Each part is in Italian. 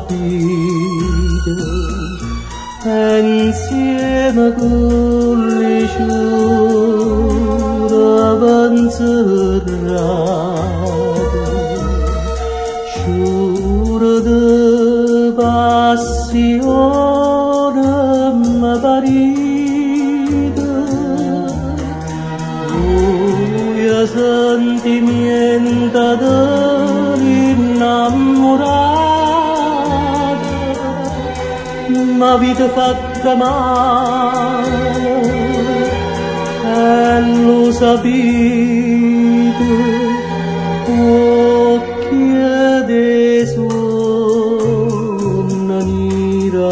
vita insieme con le sciure avanzerate, sciure di passione mi parite, buia sentimento dell'innamorata, ma vita fatta male e lo sapete, occhi dei sonno nera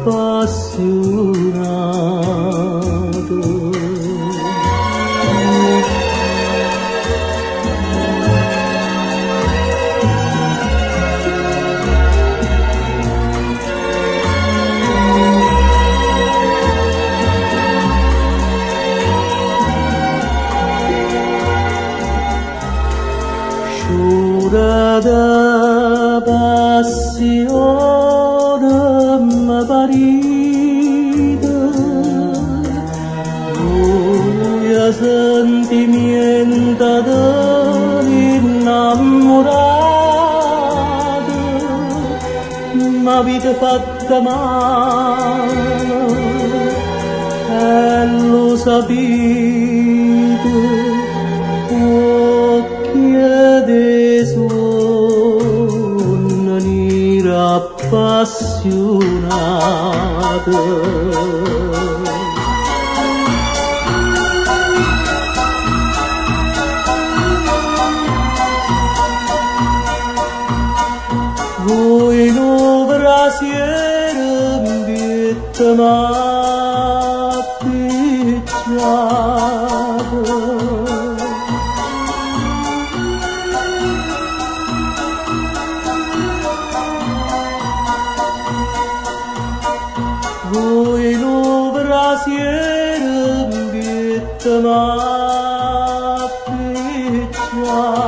appassionato. Sciura da passione mi parite, buia sentimento dell'innamorata, ma vita fatta male e lo sapete, occhi dei sonno nera appassionato. Voi no brasiere bietta m'appicciato, voi no brasiere bietta m'appicciato.